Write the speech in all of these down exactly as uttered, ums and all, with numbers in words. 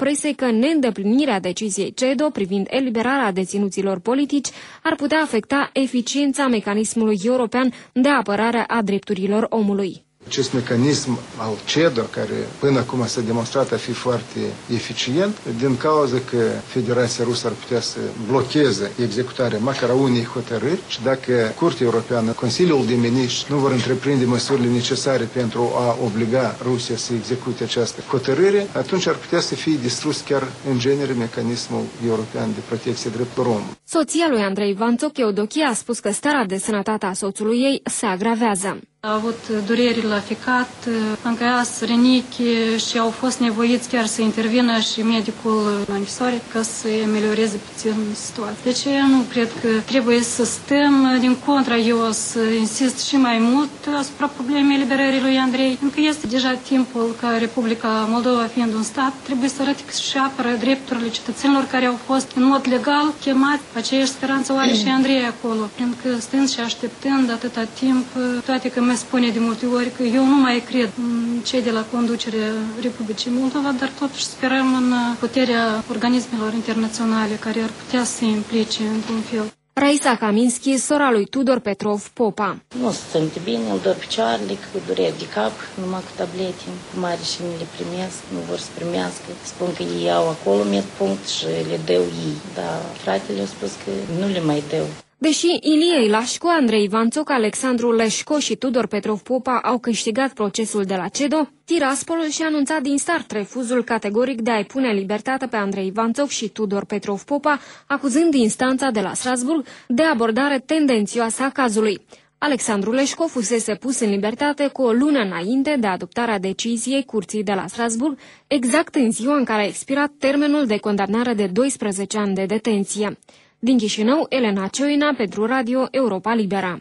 presei că neîndeplinirea deciziei CEDO privind eliberarea deținuților politici ar putea afecta eficiența mecanismului european de apărare a drepturilor omului. Acest mecanism al CEDO, care până acum s-a demonstrat a fi foarte eficient, din cauza că Federația Rusă ar putea să blocheze executarea măcar a unei hotărâri și dacă Curtea Europeană, Consiliul de Miniștri nu vor întreprinde măsurile necesare pentru a obliga Rusia să execute această hotărâre, atunci ar putea să fie distrus chiar în genere mecanismul european de protecție drepturilor omului. Soția lui Andrei Vanțoc, Eudochia, a spus că starea de sănătate a soțului ei se agravează. A avut dureri la ficat, pancreas, rinichi și au fost nevoiți chiar să intervină și medicul la închisoare ca să amelioreze puțin situația. Deci eu nu cred că trebuie să stăm, din contra eu o să insist și mai mult asupra problemei eliberării lui Andrei, pentru că este deja timpul ca Republica Moldova, fiind un stat, trebuie să arate că și apără drepturile cetățenilor care au fost în mod legal chemați. Aceeași speranță o are și Andrei acolo, pentru că stând și așteptând atâta timp, toate că spune de multe ori că eu nu mai cred în cei de la conducerea Republicii Moldova, dar totuși sperăm în puterea organismelor internaționale care ar putea să se implice într-un fel. Raisa Kaminski, sora lui Tudor Petrov Popa. Nu se simte bine, îl dor picioarele, cu dureri de cap, numai cu tablete mari și nu le primesc, nu vor să primească. Spun că ei au acolo medpunct și le dau ei, dar fratele a spus că nu le mai dau. Deși Ilie Ilașcu, Andrei Vanțoc, Alexandru Leșco și Tudor Petrov Popa au câștigat procesul de la CEDO, Tiraspol și-a anunțat din start refuzul categoric de a-i pune în libertate pe Andrei Vanțoc și Tudor Petrov Popa, acuzând instanța de la Strasburg de abordare tendențioasă a cazului. Alexandru Leșco fusese pus în libertate cu o lună înainte de adoptarea deciziei Curții de la Strasburg, exact în ziua în care a expirat termenul de condamnare de doisprezece ani de detenție. Din Chișinău, Elena Cioina pentru Radio Europa Libera.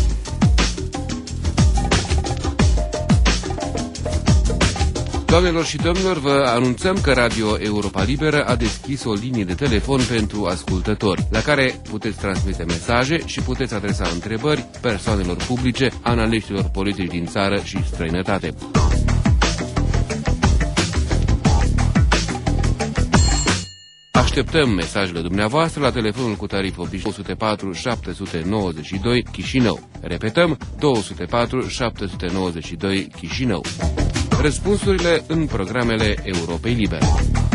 Doamnelor și domnilor, vă anunțăm că Radio Europa Liberă a deschis o linie de telefon pentru ascultători, la care puteți transmite mesaje și puteți adresa întrebări persoanelor publice, analiștilor politici din țară și străinătate. Așteptăm mesajele dumneavoastră la telefonul cu tarif obișnuit două zero patru șapte nouă doi Chișinău. Repetăm, două zero patru șapte nouă doi Chișinău. Răspunsurile în programele Europei Libere.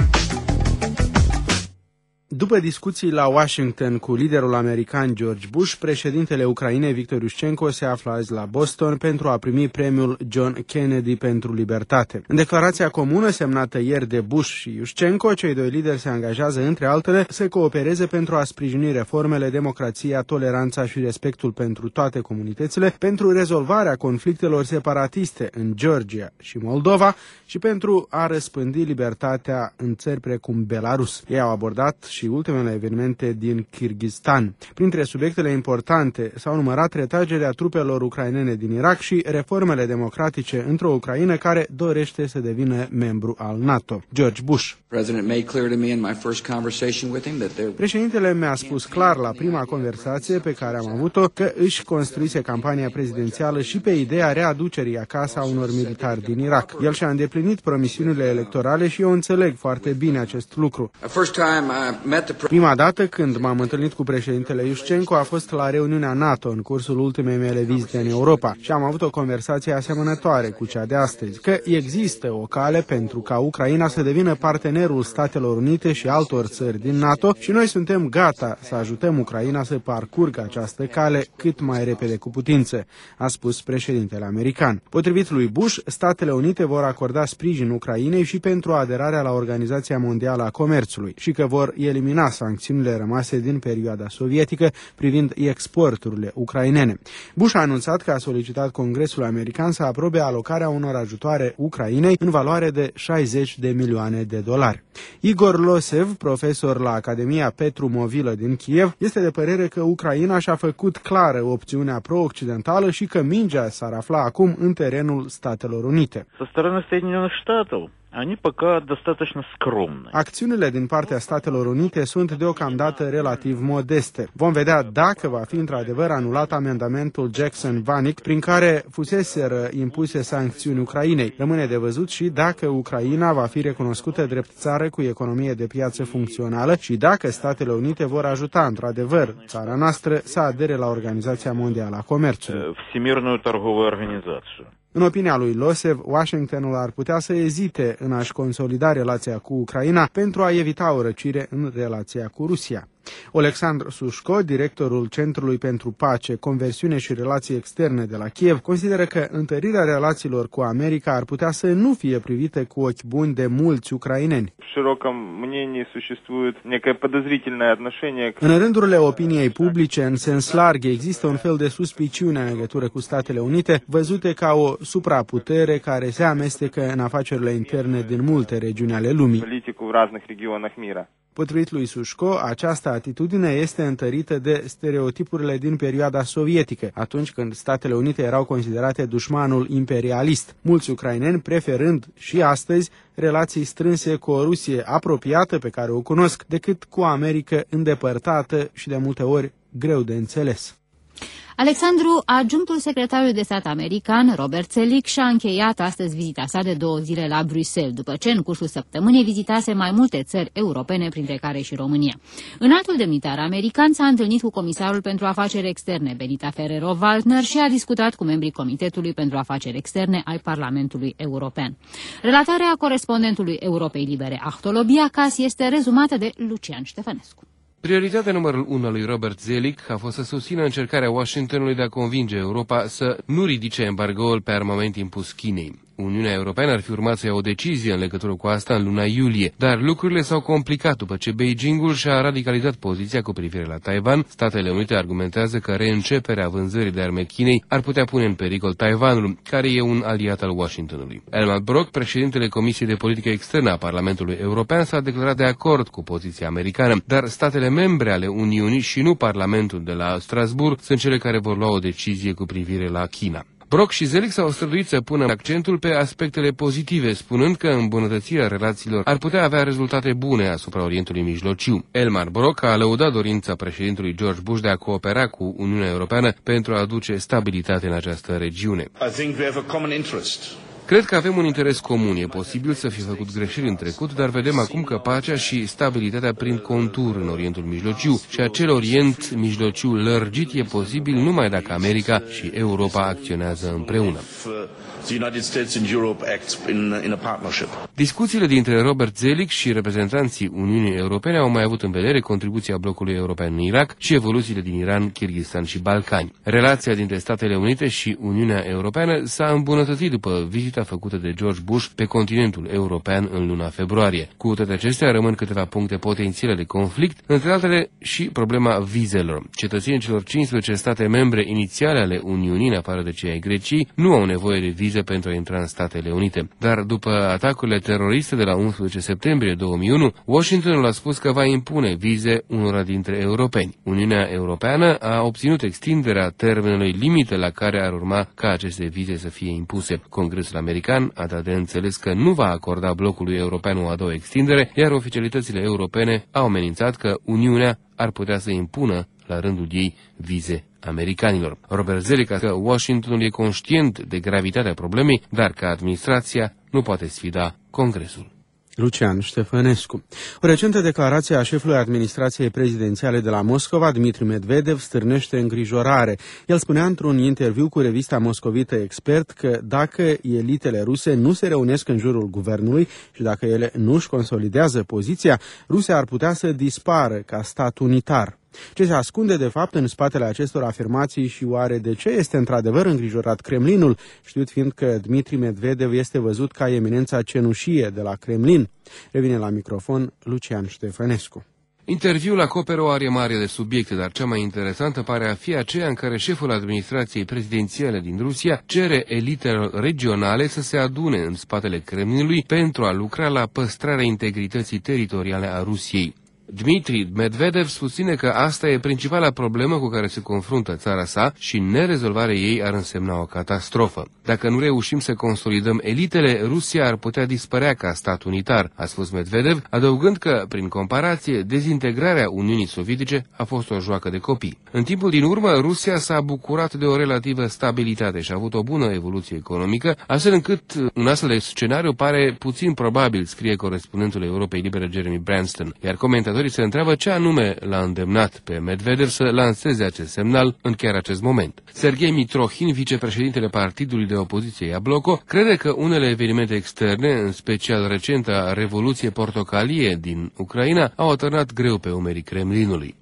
După discuții la Washington cu liderul american George Bush, președintele Ucrainei Victor Iușcenko se află azi la Boston pentru a primi premiul John Kennedy pentru libertate. În declarația comună semnată ieri de Bush și Iușcenko, cei doi lideri se angajează, între altele, să coopereze pentru a sprijini reformele, democrația, toleranța și respectul pentru toate comunitățile, pentru rezolvarea conflictelor separatiste în Georgia și Moldova și pentru a răspândi libertatea în țări precum Belarus. Ei au abordat și ultimele evenimente din Kyrgyzstan. Printre subiectele importante s-au numărat retragerea trupelor ucrainene din Irak și reformele democratice într-o Ucraină care dorește să devină membru al NATO. George Bush. Președintele mi-a spus clar la prima conversație pe care am avut-o că își construise campania prezidențială și pe ideea readucerii acasă a unor militari din Irak. El și-a îndeplinit promisiunile electorale și eu înțeleg foarte bine acest lucru. Prima dată când m-am întâlnit cu președintele Iușcenko a fost la reuniunea NATO în cursul ultimei mele vizite în Europa și am avut o conversație asemănătoare cu cea de astăzi, că există o cale pentru ca Ucraina să devină partenerul Statelor Unite și altor țări din NATO și noi suntem gata să ajutăm Ucraina să parcurgă această cale cât mai repede cu putință, a spus președintele american. Potrivit lui Bush, Statele Unite vor acorda sprijin Ucrainei și pentru aderarea la Organizația Mondială a Comerțului și că vor elimina sancțiunile rămase din perioada sovietică privind exporturile ucrainene. Bush a anunțat că a solicitat Congresul american să aprobe alocarea unor ajutoare Ucrainei în valoare de șaizeci de milioane de dolari. Igor Losev, profesor la Academia Petru Movilă din Kiev, este de părere că Ucraina și-a făcut clară opțiunea pro-occidentală și că mingea s-ar afla acum în terenul Statelor Unite. Acțiunile din partea Statelor Unite sunt deocamdată relativ modeste. Vom vedea dacă va fi într-adevăr anulat amendamentul Jackson-Vanik prin care fuseseră impuse sancțiuni Ucrainei. Rămâne de văzut și dacă Ucraina va fi recunoscută drept țară cu economie de piață funcțională și dacă Statele Unite vor ajuta într-adevăr țara noastră să adere la Organizația Mondială a Comerțului. În opinia lui Losev, Washingtonul ar putea să ezite în a-și consolida relația cu Ucraina pentru a evita o răcire în relația cu Rusia. Oleksandr Sushko, directorul Centrului pentru Pace, Conversiune și Relații Externe de la Kiev, consideră că întărirea relațiilor cu America ar putea să nu fie privită cu ochi buni de mulți ucraineni. În rândurile opiniei publice, în sens larg, există un fel de suspiciune în legătură cu Statele Unite, văzute ca o supraputere care se amestecă în afacerile interne din multe regiuni ale lumii. Potrivit lui Sushko, această atitudine este întărită de stereotipurile din perioada sovietică, atunci când Statele Unite erau considerate dușmanul imperialist, mulți ucraineni preferând și astăzi relații strânse cu o Rusie apropiată pe care o cunosc, decât cu o Americă îndepărtată și de multe ori greu de înțeles. Alexandru, adjunctul secretarului de stat american, Robert Zelic, și-a încheiat astăzi vizita sa de două zile la Bruxelles, după ce în cursul săptămânii vizitase mai multe țări europene, printre care și România. Înaltul demnitar american s-a întâlnit cu comisarul pentru afaceri externe, Benita Ferrero-Waldner, și a discutat cu membrii Comitetului pentru Afaceri Externe al Parlamentului European. Relatarea corespondentului Europei Libere, Ahtolobiacas, este rezumată de Lucian Ștefănescu. Prioritatea numărul unu a lui Robert Zelic a fost să susțină încercarea Washingtonului de a convinge Europa să nu ridice embargoul pe armament impus Chinei. Uniunea Europeană ar fi urmat să ia o decizie în legătură cu asta în luna iulie, dar lucrurile s-au complicat după ce Beijingul și-a radicalizat poziția cu privire la Taiwan. Statele Unite argumentează că reînceperea vânzării de arme Chinei ar putea pune în pericol Taiwanul, care e un aliat al Washingtonului. Elmar Brok, președintele Comisiei de Politică Externă a Parlamentului European, s-a declarat de acord cu poziția americană, dar statele membre ale Uniunii și nu Parlamentul de la Strasbourg sunt cele care vor lua o decizie cu privire la China. Brok și Zelic s-au străduit să pună accentul pe aspectele pozitive, spunând că îmbunătățirea relațiilor ar putea avea rezultate bune asupra Orientului Mijlociu. Elmar Brok a lăudat dorința președintelui George Bush de a coopera cu Uniunea Europeană pentru a aduce stabilitate în această regiune. Cred că avem un interes comun. E posibil să fi făcut greșeli în trecut, dar vedem acum că pacea și stabilitatea prind contur în Orientul Mijlociu și acel Orient Mijlociu lărgit e posibil numai dacă America și Europa acționează împreună. Discuțiile dintre Robert Zelic și reprezentanții Uniunii Europene au mai avut în vedere contribuția blocului european în Irak și evoluțiile din Iran, Kirghistan și Balcani. Relația dintre Statele Unite și Uniunea Europeană s-a îmbunătățit după vizita făcută de George Bush pe continentul european în luna februarie. Cu toate acestea rămân câteva puncte potențiale de conflict, între altele și problema vizelor. Cetățenii celor cincisprezece state membre inițiale ale Uniunii, în afară de cei ai Greciei, nu au nevoie de vize pentru a intra în Statele Unite. Dar după atacurile teroriste de la unsprezece septembrie două mii unu, Washingtonul a spus că va impune vize unora dintre europeni. Uniunea Europeană a obținut extinderea termenului limite la care ar urma ca aceste vize să fie impuse. Congresul american a dat de înțeles că nu va acorda blocului european o a doua extindere, iar oficialitățile europene au amenințat că Uniunea ar putea să impună la rândul ei vize americanilor. Robert Zelic a spus că Washingtonul e conștient de gravitatea problemei, dar că administrația nu poate sfida Congresul. Lucian Ștefănescu. O recentă declarație a șefului administrației prezidențiale de la Moscova, Dmitri Medvedev, stârnește îngrijorare. El spunea într-un interviu cu revista moscovită Expert că dacă elitele ruse nu se reunesc în jurul guvernului și dacă ele nu își consolidează poziția, Rusia ar putea să dispară ca stat unitar. Ce se ascunde de fapt în spatele acestor afirmații și oare de ce este într-adevăr îngrijorat Kremlinul, știut fiind că Dmitri Medvedev este văzut ca eminența cenușie de la Kremlin? Revine la microfon Lucian Ștefănescu. Interviul acoperă o arie mare de subiecte, dar cea mai interesantă pare a fi aceea în care șeful administrației prezidențiale din Rusia cere elitelor regionale să se adune în spatele Kremlinului pentru a lucra la păstrarea integrității teritoriale a Rusiei. Dmitri Medvedev susține că asta e principala problemă cu care se confruntă țara sa și nerezolvarea ei ar însemna o catastrofă. Dacă nu reușim să consolidăm elitele, Rusia ar putea dispărea ca stat unitar, a spus Medvedev, adăugând că, prin comparație, dezintegrarea Uniunii Sovietice a fost o joacă de copii. În timpul din urmă, Rusia s-a bucurat de o relativă stabilitate și a avut o bună evoluție economică, astfel încât un astfel de scenariu pare puțin probabil, scrie corespondentul Europei Libere Jeremy Branston, iar comentatorii se întreabă ce anume l-a îndemnat pe Medvedev să lanseze acest semnal în chiar acest moment. Serghei Mitrohin, vicepreședintele partidului de opoziție Iabloko, crede că unele evenimente externe, în special recenta Revoluție Portocalie din Ucraina, au atârnat greu pe umerii Kremlinului.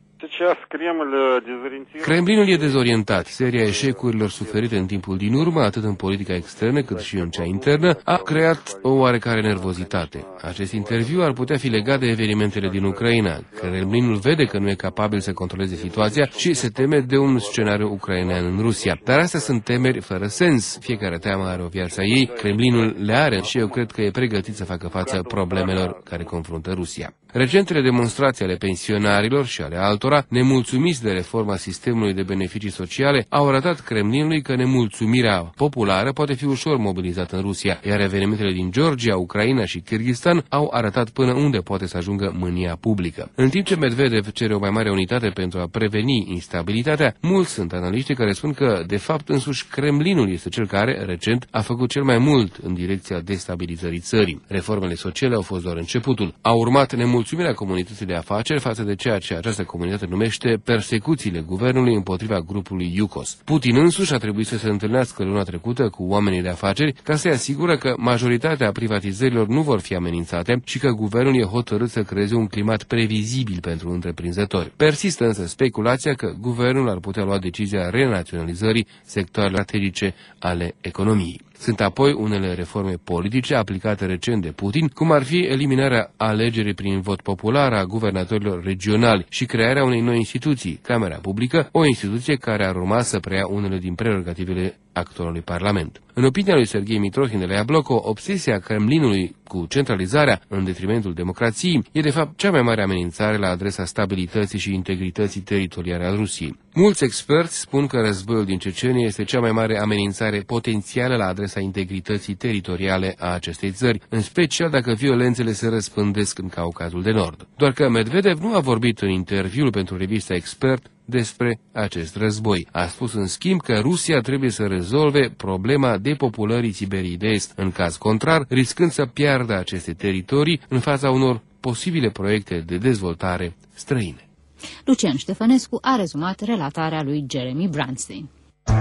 Kremlinul e dezorientat. Seria eșecurilor suferite în timpul din urmă, atât în politica externă cât și în cea internă, a creat o oarecare nervozitate. Acest interviu ar putea fi legat de evenimentele din Ucraina. Kremlinul vede că nu e capabil să controleze situația și se teme de un scenariu ucrainean în Rusia. Dar astea sunt temeri fără sens. Fiecare teamă are o viață a ei, Kremlinul le are și eu cred că e pregătit să facă față problemelor care confruntă Rusia. Recentele demonstrații ale pensionarilor și ale altora, nemulțumiți de reforma sistemului de beneficii sociale, au arătat Kremlinului că nemulțumirea populară poate fi ușor mobilizată în Rusia, iar evenimentele din Georgia, Ucraina și Kyrgyzstan au arătat până unde poate să ajungă mânia publică. În timp ce Medvedev cere o mai mare unitate pentru a preveni instabilitatea, mulți sunt analiști care spun că, de fapt, însuși Kremlinul este cel care, recent, a făcut cel mai mult în direcția destabilizării țării. Reformele sociale au fost doar începutul. A urmat nemulțumirea comunității de afaceri față de ceea ce această comunitate numește persecuțiile guvernului împotriva grupului Yukos. Putin însuși a trebuit să se întâlnească luna trecută cu oamenii de afaceri ca să-i asigură că majoritatea privatizărilor nu vor fi amenințate și că guvernul e hotărât să creeze un climat previzibil pentru întreprinzători. Persistă însă speculația că guvernul ar putea lua decizia renaționalizării sectoarelor strategice ale economiei. Sunt apoi unele reforme politice aplicate recent de Putin, cum ar fi eliminarea alegerii prin vot popular a guvernatorilor regionali și crearea unei noi instituții, Camera Publică, o instituție care ar urma să preia unele din prerogativele actualului Parlament. În opinia lui Serghei Mitrohin de la Iabloko, obsesia Kremlinului cu centralizarea în detrimentul democrației e de fapt cea mai mare amenințare la adresa stabilității și integrității teritoriale al Rusiei. Mulți experți spun că războiul din Cecenia este cea mai mare amenințare potențială la adresa integrității teritoriale a acestei țări, în special dacă violențele se răspândesc în Caucazul de Nord. Doar că Medvedev nu a vorbit în interviul pentru revista Expert despre acest război. A spus în schimb că Rusia trebuie să rezolve problema depopulării Siberiei de Est, în caz contrar, riscând să piardă aceste teritorii în fața unor posibile proiecte de dezvoltare străine. Lucian Ștefănescu a rezumat relatarea lui Jeremy Branston.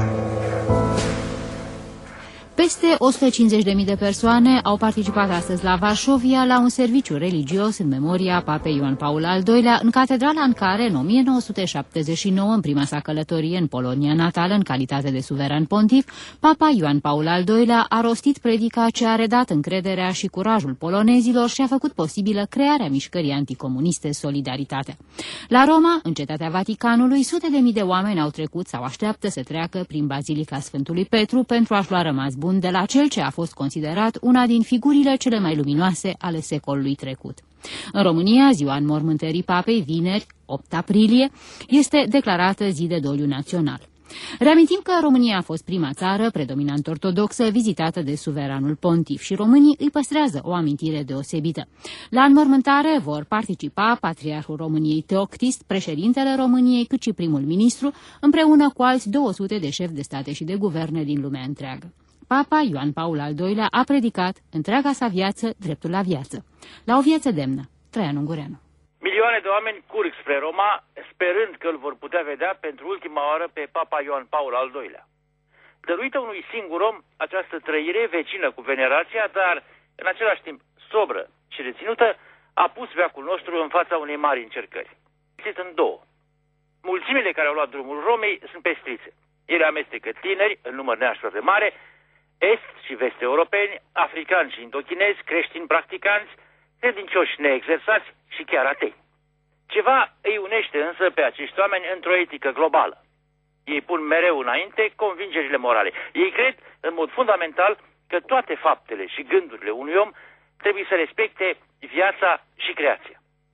Peste o sută cincizeci de mii de persoane au participat astăzi la Varșovia la un serviciu religios în memoria Papei Ioan Paul al doilea, în catedrala în care, în o mie nouă sute șaptezeci și nouă, în prima sa călătorie în Polonia natală, în calitate de suveran pontif, Papa Ioan Paul al doilea a rostit predica ce a redat încrederea și curajul polonezilor și a făcut posibilă crearea mișcării anticomuniste Solidaritatea. La Roma, în cetatea Vaticanului, sute de mii de oameni au trecut sau așteaptă să treacă prin Bazilica Sfântului Petru pentru a-și lua rămas bun de la cel ce a fost considerat una din figurile cele mai luminoase ale secolului trecut. În România, ziua înmormântării papei, vineri, opt aprilie, este declarată zi de doliu național. Reamintim că România a fost prima țară predominant ortodoxă vizitată de suveranul pontif și românii îi păstrează o amintire deosebită. La înmormântare vor participa Patriarhul României Teoctist, președintele României, cât și primul ministru, împreună cu alți două sute de șefi de state și de guverne din lumea întreagă. Papa Ioan Paul al doilea a predicat întreaga sa viață dreptul la viață. La o viață demnă. Traian Ungureanu. Milioane de oameni curg spre Roma, sperând că îl vor putea vedea pentru ultima oară pe Papa Ioan Paul al doilea. Dăruită unui singur om, această trăire vecină cu venerația, dar în același timp sobră și reținută, a pus veacul nostru în fața unei mari încercări. Există în două. Mulțimile care au luat drumul Romei sunt pestrițe. Ele amestecă tineri, în număr neașor de mare, est și vest europeni, africani și indochinezi, creștini practicanți, credincioși neexersați și chiar atei. Ceva îi unește însă pe acești oameni într-o etică globală. Ei pun mereu înainte convingerile morale. Ei cred, în mod fundamental, că toate faptele și gândurile unui om trebuie să respecte viața și creația.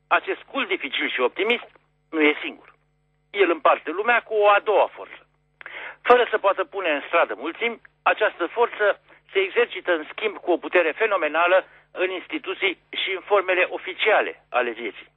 acest cult dificil și optimist nu e singur. El împarte lumea cu o a doua forță. Fără să poată pune în stradă mulțimi, această forță se exercită în schimb cu o putere fenomenală în instituții și în formele oficiale ale vieții.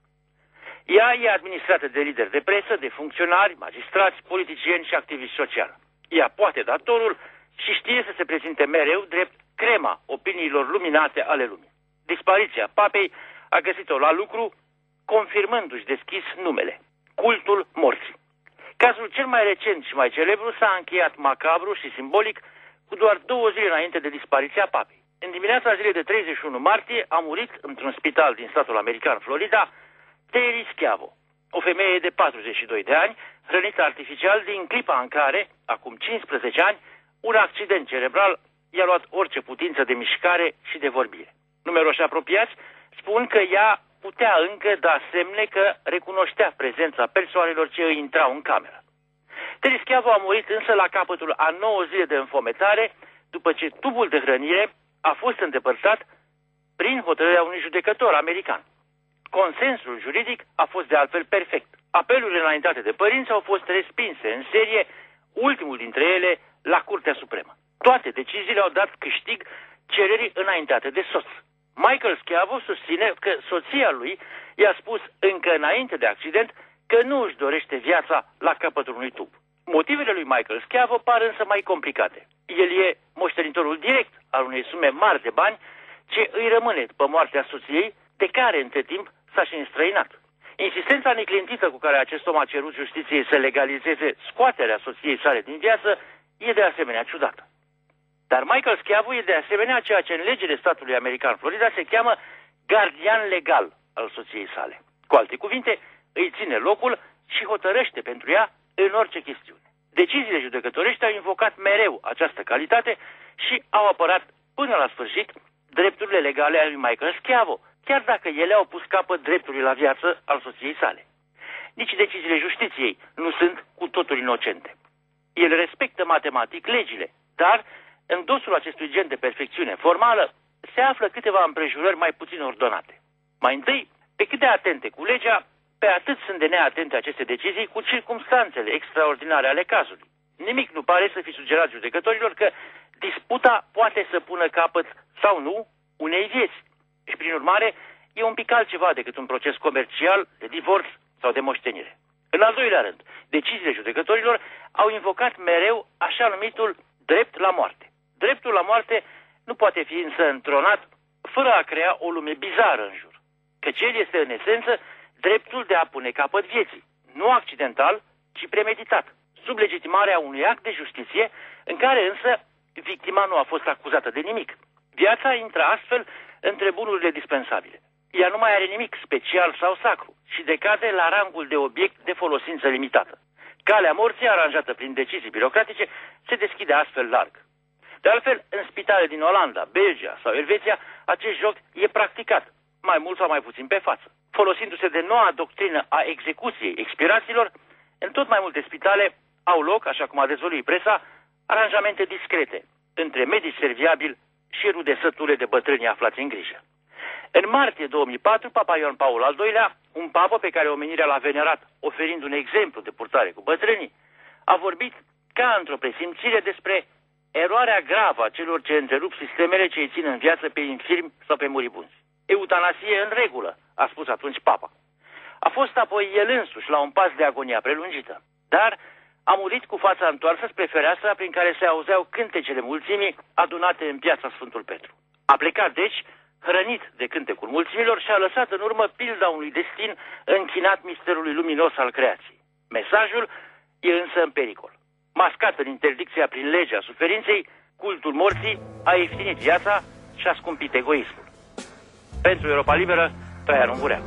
Ea e administrată de lideri de presă, de funcționari, magistrați, politicieni și activiști sociali. Ea poate da tonul și știe să se prezinte mereu drept crema opiniilor luminate ale lumii. Dispariția papei a găsit-o la lucru, confirmându-și deschis numele, cultul morții. Cazul cel mai recent și mai celebru s-a încheiat macabru și simbolic cu doar două zile înainte de dispariția papei. În dimineața zilei de treizeci și unu martie a murit într-un spital din statul american Florida Terry Schiavo, o femeie de patruzeci și doi de ani, hrănită artificial din clipa în care, acum cincisprezece ani, un accident cerebral i-a luat orice putință de mișcare și de vorbire. Numeroși apropiați spun că ea putea încă da semne că recunoștea prezența persoanelor ce îi intrau în cameră. Terry Schiavo a murit însă la capătul a nouă zile de înfometare, după ce tubul de hrănire a fost îndepărtat prin hotărârea unui judecător american. Consensul juridic a fost de altfel perfect. Apelurile înaintate de părinți au fost respinse în serie, ultimul dintre ele la Curtea Supremă. Toate deciziile au dat câștig cererii înaintate de soț. Michael Schiavo susține că soția lui i-a spus încă înainte de accident că nu își dorește viața la capătul unui tub. Motivele lui Michael Schiavo par însă mai complicate. El e moștenitorul direct al unei sume mari de bani ce îi rămâne după moartea soției, de care între timp s-a și înstrăinat. Insistența neclintită cu care acest om a cerut justiției să legalizeze scoaterea soției sale din viață e de asemenea ciudată. Dar Michael Schiavo e de asemenea ceea ce în legile statului american Florida se cheamă gardian legal al soției sale. Cu alte cuvinte, îi ține locul și hotărăște pentru ea în orice chestiune. Deciziile judecătorești au invocat mereu această calitate și au apărat până la sfârșit drepturile legale ale lui Michael Schiavo, chiar dacă ele au pus capăt dreptului la viață al soției sale. Nici deciziile justiției nu sunt cu totul inocente. Ele respectă matematic legile, dar în dosul acestui gen de perfecțiune formală se află câteva împrejurări mai puțin ordonate. Mai întâi, pe cât de atente cu legea, pe atât sunt de neatente aceste decizii cu circumstanțele extraordinare ale cazului. Nimic nu pare să fi sugerat judecătorilor că disputa poate să pună capăt sau nu unei vieți. Și prin urmare e un pic altceva decât un proces comercial, de divorț sau de moștenire. În al doilea rând, deciziile judecătorilor au invocat mereu așa numitul drept la moarte. Dreptul la moarte nu poate fi însă întronat fără a crea o lume bizară în jur, căci el este în esență dreptul de a pune capăt vieții, nu accidental, ci premeditat, sub legitimarea unui act de justiție în care însă victima nu a fost acuzată de nimic. Viața intră astfel între bunurile dispensabile. Ea nu mai are nimic special sau sacru și decade la rangul de obiect de folosință limitată. Calea morții, aranjată prin decizii birocratice, se deschide astfel larg. De altfel, în spitale din Olanda, Belgia sau Elveția, acest joc e practicat, mai mult sau mai puțin pe față. Folosindu-se de noua doctrină a execuției expirațiilor, în tot mai multe spitale au loc, așa cum a dezvăluit presa, aranjamente discrete între medici serviabili și rude săture de bătrâni aflați în grijă. În martie două mii patru, Papa Ioan Paul al doilea, un papă pe care omenirea l-a venerat oferind un exemplu de purtare cu bătrânii, a vorbit ca într-o presimțire despre eroarea gravă a celor ce întrerup sistemele ce îi țin în viață pe infirmi sau pe muribunzi. Eutanasie în regulă, a spus atunci papa. A fost apoi el însuși la un pas de agonia prelungită, dar a murit cu fața întoarsă spre fereastra prin care se auzeau cântecele mulțimii adunate în piața Sfântul Petru. A plecat deci, hrănit de cântecul mulțimilor, și a lăsat în urmă pilda unui destin închinat misterului luminos al creației. Mesajul e însă în pericol. Mascat în interdicția prin legea suferinței, cultul morții a ieftinit viața și a scumpit egoismul. Pentru Europa Liberă, Traian Ungureanu.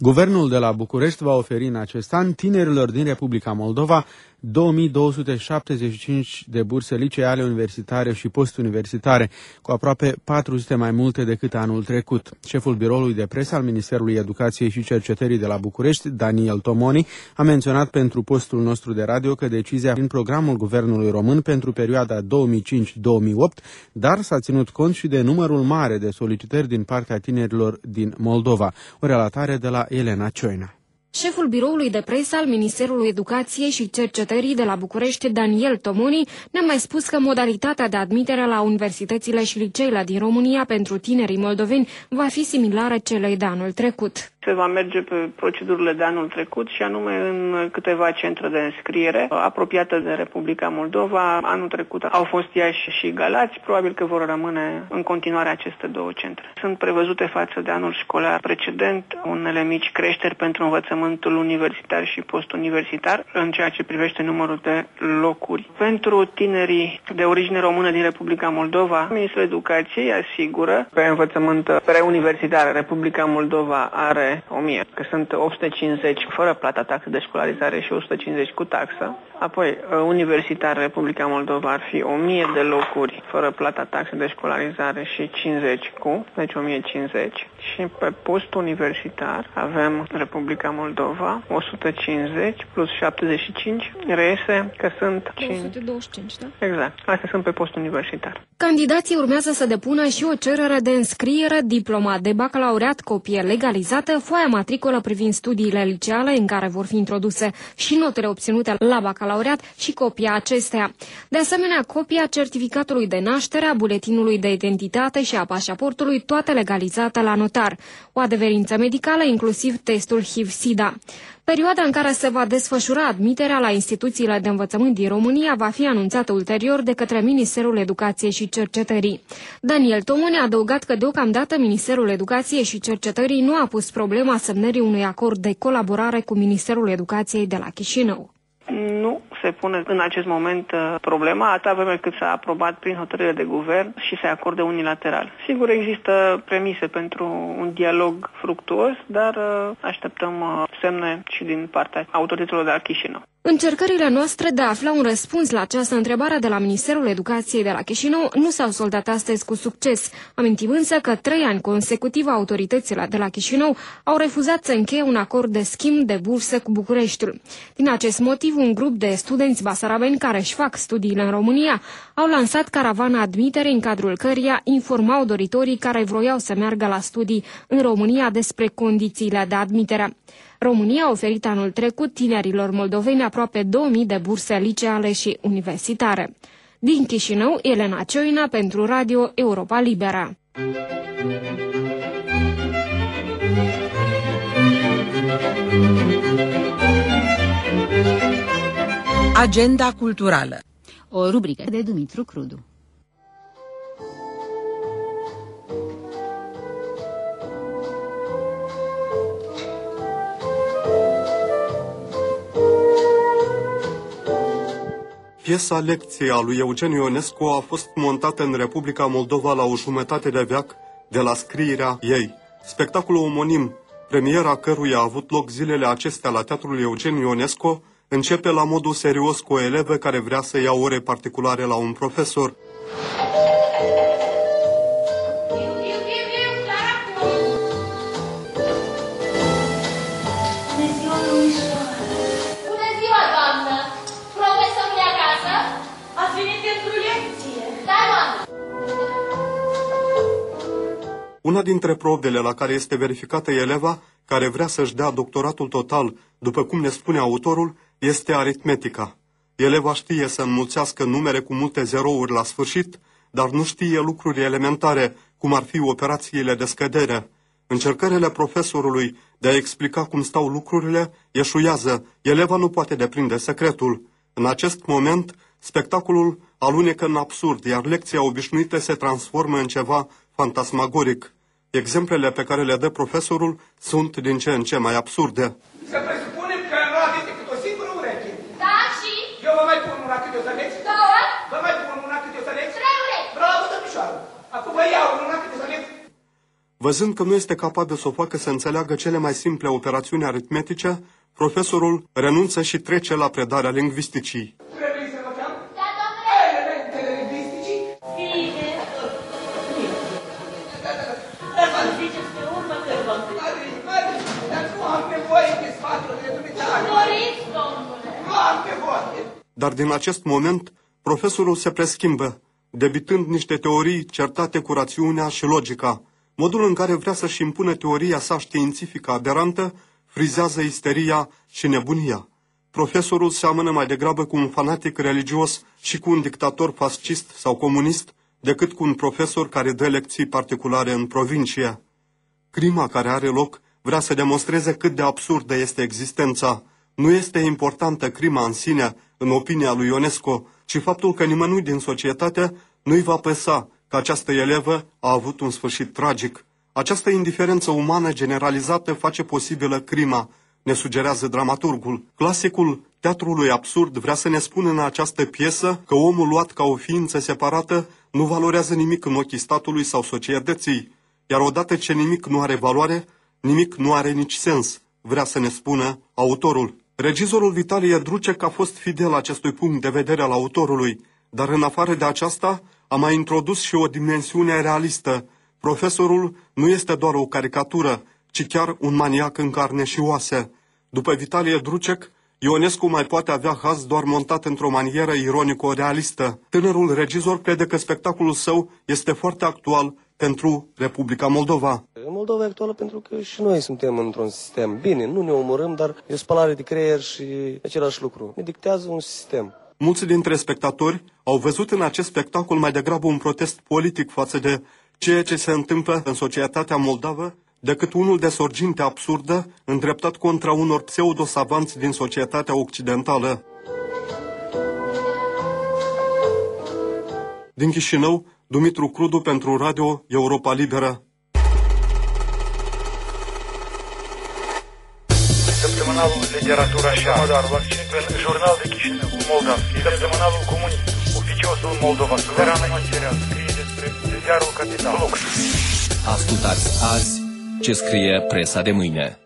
Guvernul de la București va oferi în acest an tinerilor din Republica Moldova două mii două sute șaptezeci și cinci de burse liceale, universitare și postuniversitare, cu aproape patru sute mai multe decât anul trecut. Șeful biroului de presă al Ministerului Educației și Cercetării de la București, Daniel Tomoni, a menționat pentru postul nostru de radio că decizia din programul Guvernului Român pentru perioada două mii cinci două mii opt, dar s-a ținut cont și de numărul mare de solicitări din partea tinerilor din Moldova. O relatare de la Elena Cioina. Șeful biroului de presă al Ministerului Educației și Cercetării de la București, Daniel Tomoni, ne-a mai spus că modalitatea de admitere la universitățile și liceele din România pentru tinerii moldoveni va fi similară celei de anul trecut. Se va merge pe procedurile de anul trecut și anume în câteva centre de înscriere apropiate de Republica Moldova. Anul trecut au fost Iași și Galați, probabil că vor rămâne în continuare aceste două centre. Sunt prevăzute față de anul școlar precedent unele mici creșteri pentru învățământul universitar și postuniversitar în ceea ce privește numărul de locuri. Pentru tinerii de origine română din Republica Moldova, Ministrul Educației asigură pe învățământ preuniversitar Republica Moldova are o mie, că sunt opt sute cincizeci fără plata taxe de școlarizare și o sută cincizeci cu taxă. Apoi, universitar Republica Moldova ar fi o mie de locuri fără plata taxe de școlarizare și cincizeci cu, deci o mie cincizeci. Și pe post universitar avem Republica Moldova o sută cincizeci plus șaptezeci și cinci, reiese că sunt două sute douăzeci și cinci, da? Exact. Astea sunt pe post universitar. Candidații urmează să depună și o cerere de înscriere, diploma de bacalaureat, copie legalizată, foaia matricolă privind studiile liceale în care vor fi introduse și notele obținute la bacalaureat și copia acesteia. De asemenea, copia certificatului de naștere, a buletinului de identitate și a pașaportului, toate legalizate la notar. O adeverință medicală, inclusiv testul H I V-SIDA. Perioada în care se va desfășura admiterea la instituțiile de învățământ din România va fi anunțată ulterior de către Ministerul Educației și Cercetării. Daniel Tomoni a adăugat că deocamdată Ministerul Educației și Cercetării nu a pus problema semnării unui acord de colaborare cu Ministerul Educației de la Chișinău. Nu se pune în acest moment problema, atâta vreme cât s-a aprobat prin hotărâre de guvern și se acorde unilateral. Sigur, există premise pentru un dialog fructuos, dar așteptăm semne și din partea autorităților de la Chișinău. Încercările noastre de a afla un răspuns la această întrebare de la Ministerul Educației de la Chișinău nu s-au soldat astăzi cu succes, amintim însă că trei ani consecutiv autoritățile de la Chișinău au refuzat să încheie un acord de schimb de bursă cu Bucureștiul. Din acest motiv, un grup de studenți basarabeni care își fac studiile în România au lansat caravana admitere în cadrul căreia informau doritorii care vroiau să meargă la studii în România despre condițiile de admitere. România a oferit anul trecut tinerilor moldoveni aproape două mii de burse liceale și universitare. Din Chișinău, Elena Cioina pentru Radio Europa Liberă. Agenda culturală. O rubrică de Dumitru Crudu. Piesa Lecție a lui Eugen Ionescu a fost montată în Republica Moldova la o jumătate de veac de la scrierea ei. Spectacolul omonim, premiera căruia a avut loc zilele acestea la Teatrul Eugen Ionescu, începe la modul serios cu o elevă care vrea să ia ore particulare la un profesor. Una dintre probele la care este verificată eleva, care vrea să-și dea doctoratul total, după cum ne spune autorul, este aritmetica. Eleva știe să înmulțească numere cu multe zerouri la sfârșit, dar nu știe lucruri elementare, cum ar fi operațiile de scădere. Încercările profesorului de a explica cum stau lucrurile eșuează. Eleva nu poate deprinde secretul. În acest moment, spectacolul alunecă în absurd, iar lecția obișnuită se transformă în ceva fantasmagoric. Exemplele pe care le dă profesorul sunt din ce în ce mai absurde. Să presupunem că nu aveți decât o singură ureche. Da, și? Eu vă mai pun una câte o să aveți? Două. Vă mai pun una câte o să aveți? Trei urechi. Bravo, tăpișoară. Acum vă iau una câte o să aveți? Văzând că nu este capabil să o facă să înțeleagă cele mai simple operațiuni aritmetice, profesorul renunță și trece la predarea lingvisticii. Trebuie să învățăm elementele lingvisticii. Bine. Dar să ziceți pe urmă că v-am Mari, mari, dar nu am nevoie de sfaturile dumneavoastră. doriți, domnule. Nu am nevoie. Dar din acest moment, profesorul se preschimbă, debitând niște teorii certate cu rațiunea și logica. Modul în care vrea să-și impună teoria sa științifică aberantă frizează isteria și nebunia. Profesorul seamănă mai degrabă cu un fanatic religios și cu un dictator fascist sau comunist decât cu un profesor care dă lecții particulare în provincie. Crima care are loc vrea să demonstreze cât de absurdă este existența. Nu este importantă crima în sine, în opinia lui Ionesco, ci faptul că nimănui din societate nu-i va păsa că această elevă a avut un sfârșit tragic. Această indiferență umană generalizată face posibilă crima, ne sugerează dramaturgul. Clasicul teatrului absurd vrea să ne spună în această piesă că omul luat ca o ființă separată nu valorează nimic în ochii statului sau societății, iar odată ce nimic nu are valoare, nimic nu are nici sens, vrea să ne spună autorul. Regizorul Vitalie Drucec a fost fidel acestui punct de vedere al autorului, dar în afară de aceasta a mai introdus și o dimensiune realistă. Profesorul nu este doar o caricatură, ci chiar un maniac în carne și oase. După Vitalie Drucec, Ionescu mai poate avea haz doar montat într-o manieră ironico-realistă. Tânărul regizor crede că spectacolul său este foarte actual pentru Republica Moldova. În Moldova e actuală pentru că și noi suntem într-un sistem. Bine, nu ne omorâm, dar e o spălare de creier și același lucru. Ne dictează un sistem. Mulți dintre spectatori au văzut în acest spectacol mai degrabă un protest politic față de ceea ce se întâmplă în societatea moldavă, decât unul de sorginte absurdă îndreptat contra unor pseudo-savanți din societatea occidentală. Din Chișinău, Dumitru Crudu pentru Radio Europa Liberă. Săptămânalul Literatura și Artă, în Jurnal de Chișinău, Moldavski, Săptămânalul Comunism, Oficiosul Moldova Suverană, scrie despre ziarul Capital. Ascultați azi ce scrie presa de mâine.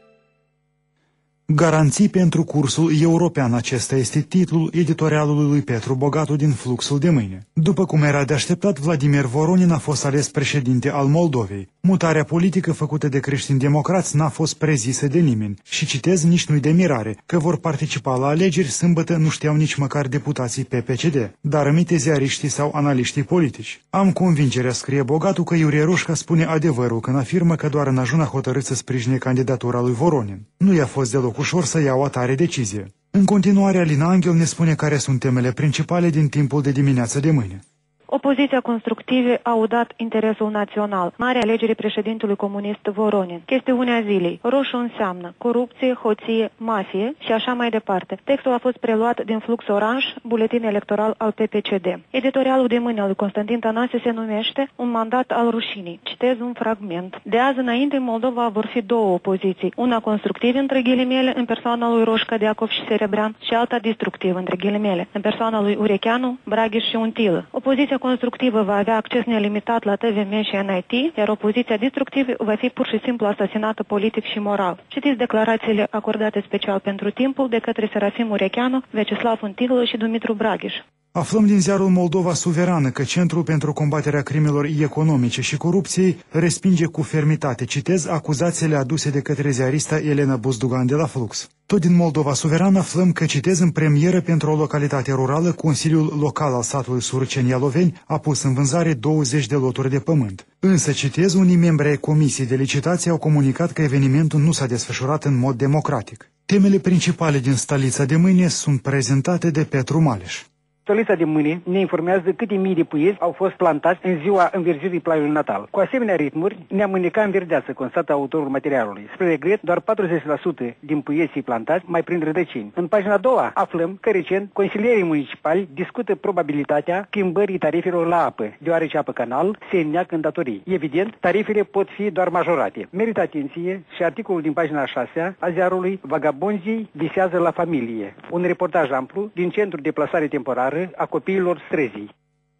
Garanții pentru cursul european, acesta este titlul editorialului lui Petru Bogatu din Fluxul de mâine. După cum era de așteptat, Vladimir Voronin a fost ales președinte al Moldovei. Mutarea politică făcută de creștini-democrați n-a fost prezisă de nimeni și, citez, nici nu-i de mirare, că vor participa la alegeri sâmbătă nu știau nici măcar deputații P P C D, dar aminte ziariștii sau analiștii politici. Am convingerea, scrie Bogatu, că Iurie Rușca spune adevărul când afirmă că doar în ajun a hotărât să sprijine candidatura lui Voronin. Nu i-a fost deloc ușor să ia o atare decizie. În continuare, Alina Anghel ne spune care sunt temele principale din timpul de dimineață de mâine. Opoziția constructive a udat interesul național. Marea alegere președintelui comunist Voronin. Chestiunea zilei. Roșu înseamnă corupție, hoție, mafie și așa mai departe. Textul a fost preluat din Flux Oranj, buletin electoral al P P C D. Editorialul de mâine al lui Constantin Tănase se numește Un mandat al rușinii. Citez un fragment. De azi înainte în Moldova vor fi două opoziții. Una constructivă între ghilimele în persoana lui Roșca, Deacov și Serebrean și alta destructivă între ghilimele în persoana lui Urecheanu, Braghiș și Untilă. Opoziția constructivă va avea acces nelimitat la T V M și N I T, iar opoziția destructivă va fi pur și simplu asasinată politic și moral. Citiți declarațiile acordate special pentru timpul de către Serafim Urecheanu, Vecislav Untilă și Dumitru Braghiș. Aflăm din ziarul Moldova Suverană că Centrul pentru combaterea crimelor economice și corupției respinge cu fermitate, citez, acuzațiile aduse de către ziarista Elena Buzdugan de la Flux. Tot din Moldova Suverană aflăm că, citez, în premieră pentru o localitate rurală, Consiliul Local al satului Surceni Ialoveni a pus în vânzare douăzeci de loturi de pământ. Însă, citez, unii membri ai Comisiei de Licitație au comunicat că evenimentul nu s-a desfășurat în mod democratic. Temele principale din stolița de mâine sunt prezentate de Petru Maleș. Stolița de mâine ne informează câte mii de puieți au fost plantați în ziua înverzirii plaiului natal. Cu asemenea ritmuri, ne-am înecat în verdeață, constată autorul materialului. Spre regret, doar patruzeci la sută din puieții plantați mai prind rădăcini. În pagina a doua aflăm că recent consilierii municipali discută probabilitatea schimbării tarifelor la apă, deoarece apă canal se înneacă în datorii. Evident, tarifele pot fi doar majorate. Merită atenție și articolul din pagina a șasea a ziarului Vagabonzii visează la familie. Un reportaj amplu din centrul de plasare temporară a copiilor străzii.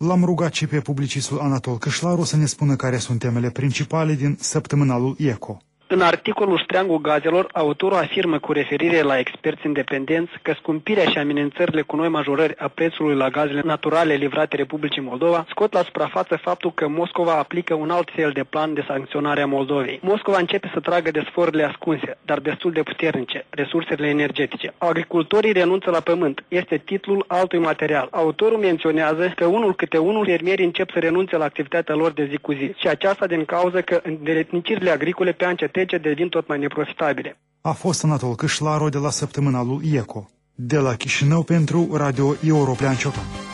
L-am rugat și pe publicistul Anatol Câșlaru să ne spună care sunt temele principale din săptămânalul Eco. În articolul Ștreangul gazelor, autorul afirmă cu referire la experți independenți că scumpirea și amenințările cu noi majorări a prețului la gazele naturale livrate Republicii Moldova scot la suprafață faptul că Moscova aplică un alt fel de plan de sancționare a Moldovei. Moscova începe să tragă de sforurile ascunse, dar destul de puternice, resursele energetice. Agricultorii renunță la pământ. Este titlul altui material. Autorul menționează că unul câte unul fermierii încep să renunțe la activitatea lor de zi cu zi și aceasta din cauza că îndeletnicirile agricole pe an devin tot mai neprofitabile. A fost Anatol Câșlaru de la săptămânalul Eco. De la Chișinău pentru Radio European Ciocan.